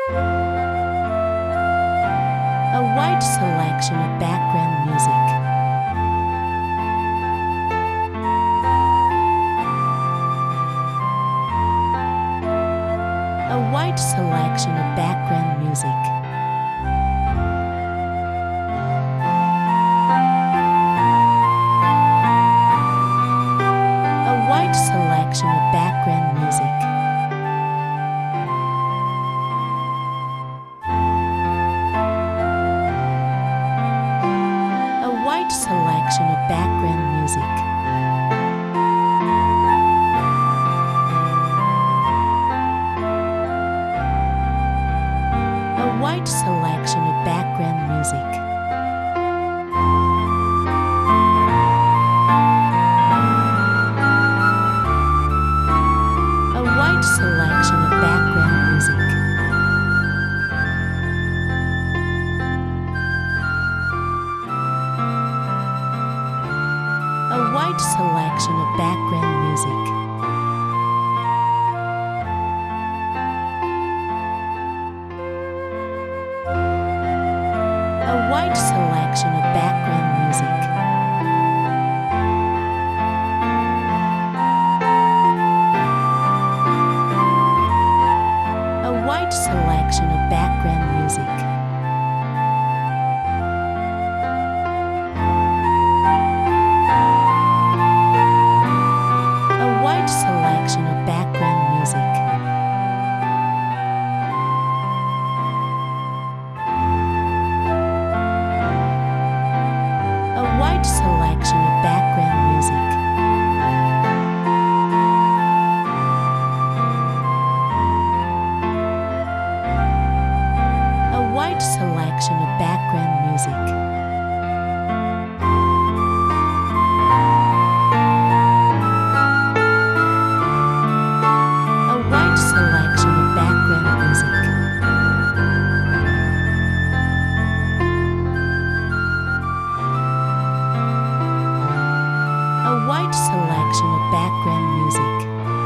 A wide selection of background music. A wide selection of background music. A wide selection of background music. A wide selection of background music. A wide selection of background music. A wide selection of background music. A wide selection of background music. A wide selection of background music. A wide selection of background music. A wide selection of background music. A wide selection of background music. A wide selection of background music. A wide selection of background music. A wide selection of background music.